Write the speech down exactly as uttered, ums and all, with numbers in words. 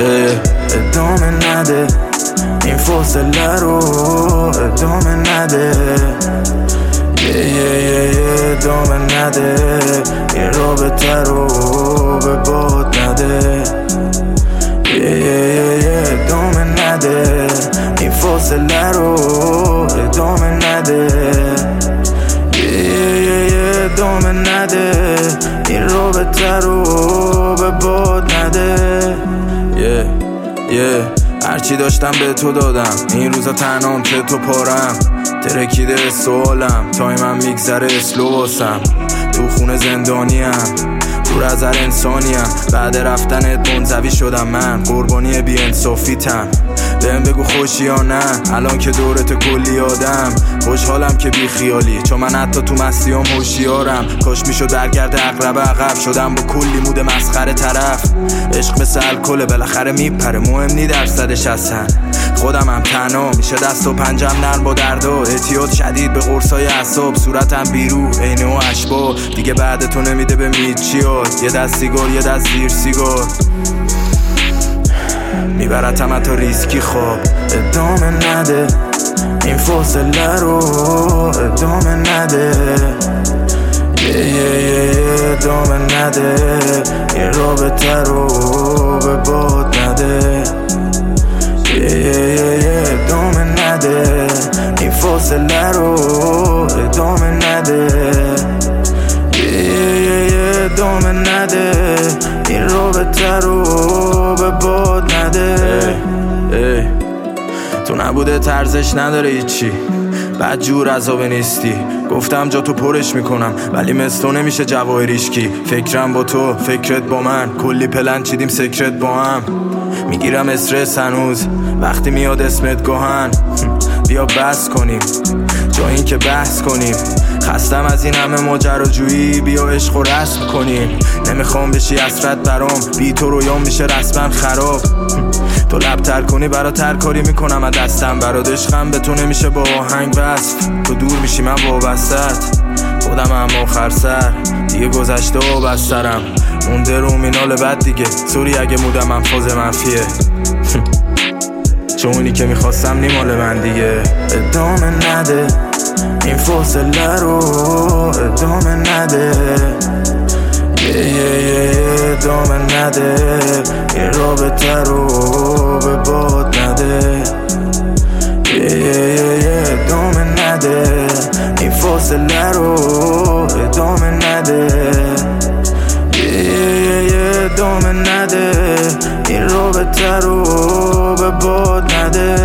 ادامه نده این فاصله رو، ادامه نده یه یه یه یه ادامه نده این رابطه رو، به باد نده یه یه یه یه ادامه نده این فاصله رو، ادامه نده یه یه یه یه ادامه نده این رابطه رو، به باد نده یه یه هرچی داشتم به تو دادم، این روزا تنهام که تو پارم، ترکیده سوالم تایمم میگذره اسلو واسم، تو خونه زندانیم دور از هر انسانیم، بعد رفتنت منزوی شدم من، قربانی بی انصافیتم، بهم بگو خوشی یا نه الان که دورت کلی آدم، خوشحالم که بی خیالی چون من حتی تو مستیام هوشیارم، کاش میشد برگرد عقرب عقب شدم با کلی مود مسخره طرف، عشق مثل الکل بالاخره میپره مهم نی درصدش هستن، خودم هم تنها میشه دست و پنجم نرم با دردا، اعتیاد شدید به قرصای اعصاب، صورتم بیرو عینه و اشباه، دیگه بعد تو نمیده به میچیات، یه دست سیگار یه دست زیر سیگار میبرتم حتی ریسکی، خواب ادامه نده این فاصله رو، ادامه نده یه یه یه یه ادامه نده این رابطه رو، به باد نده یه یه یه یه ادامه نده این فاصله رو، ادامه نده یه یه یه یه ادامه نده این رابطه رو، به باد نده ای ای. تو نبوده طرزش نداره هیچی، بعد جور عذاب نیستی، گفتم جا تو پرش میکنم ولی مثل نمیشه جواهریش کی، فکرم با تو فکرت با من، کلی پلن چیدیم سکرت با هم، میگیرم استرس هنوز وقتی میاد اسمت گاهن، بیا بس کنیم جا این که بحث کنیم، خستم از این همه ماجراجویی، بیا عشق و رسم کنیم، نمیخوام بشی حسرت برام، بی تو رویام میشه رسما خراب، تو لب تر کنی برا تر کاری میکنم از دستم، برات عشقم به تو نمیشه با آهنگ وصف، تو دور میشی من وابستت، خودم هم آخر سر دیگه گذشته و بسترم، مونده رو مینال بد دیگه، سوری اگه مودم من فاز منفیه چون اونی که میخواستم نیمال من دیگه، ادامه نده این فاصله رو، ادامه نده یه یه یه ادامه نده این رابطه رو، به باد نده یه یه یه ادامه نده این فاصله رو، ادامه نده یه یه یه ادامه نده این رابطه رو، به باد نده